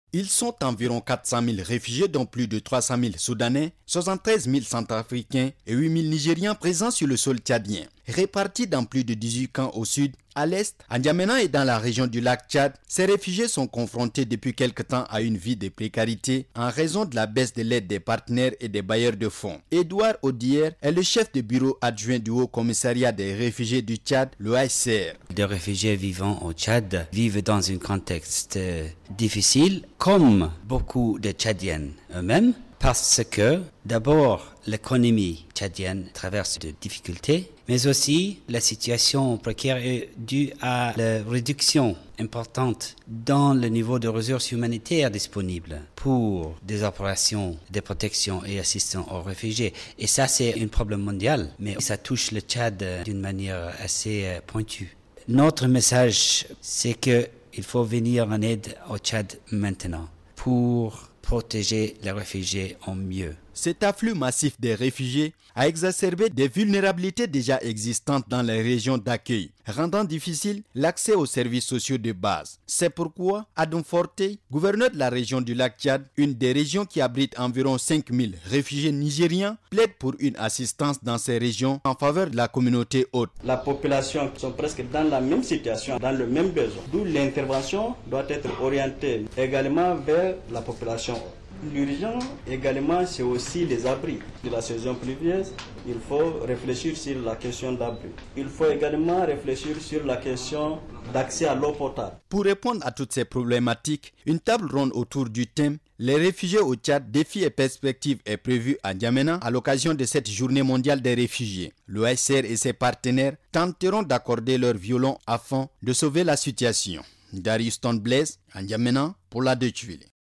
Ils sont environ 400 000 réfugiés, dont plus de 300 000 Soudanais, 73 000 Centrafricains et 8 000 Nigérians présents sur le sol tchadien. Répartis dans plus de 18 camps au sud, à l'est, à N'Djamena et dans la région du lac Tchad, ces réfugiés sont confrontés depuis quelque temps à une vie de précarité en raison de la baisse de l'aide des partenaires et des bailleurs de fonds. Edouard Odier est le chef de bureau adjoint du Haut Commissariat des réfugiés du Tchad, le HCR. Les réfugiés vivant au Tchad vivent dans un contexte difficile, comme beaucoup de Tchadiens eux-mêmes, parce que d'abord l'économie tchadienne traverse des difficultés, mais aussi la situation précaire est due à la réduction importante dans le niveau de ressources humanitaires disponibles pour des opérations de protection et assistance aux réfugiés. Et ça, c'est un problème mondial, mais ça touche le Tchad d'une manière assez pointue. Notre message, c'est qu'il faut venir en aide au Tchad maintenant pour protéger les réfugiés au mieux. Cet afflux massif des réfugiés a exacerbé des vulnérabilités déjà existantes dans les régions d'accueil, rendant difficile l'accès aux services sociaux de base. C'est pourquoi Adam Forte, gouverneur de la région du lac Tchad, une des régions qui abrite environ 5 000 réfugiés nigériens, plaide pour une assistance dans ces régions en faveur de la communauté haute. La population sont presque dans la même situation, dans le même besoin, d'où l'intervention doit être orientée également vers la population haute. L'urgent également, c'est aussi les abris. De la saison pluvieuse, il faut réfléchir sur la question d'abri. Il faut également réfléchir sur la question d'accès à l'eau potable. Pour répondre à toutes ces problématiques, une table ronde autour du thème « Les réfugiés au Tchad, défis et perspectives » est prévue à N'Djamena à l'occasion de cette journée mondiale des réfugiés. Le HCR et ses partenaires tenteront d'accorder leur violon afin de sauver la situation. Darius Blaise, à N'Djamena pour la Deutsche Welle.